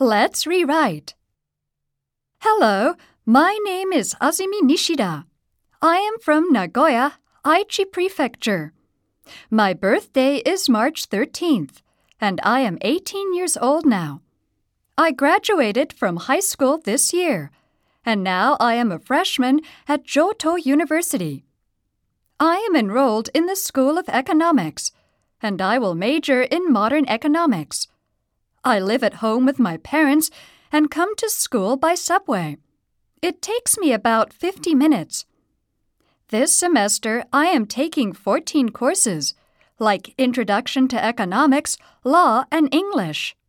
Let's rewrite. Hello, my name is Azumi Nishida. I am from Nagoya, Aichi Prefecture. My birthday is March 13th, and I am 18 years old now. I graduated from high school this year, and now I am a freshman at Johto University. I am enrolled in the School of Economics, and I will major in modern economics. I live at home with my parents and come to school by subway. It takes me about 50 minutes. This semester, I am taking 14 courses, like Introduction to Economics, Law, and English.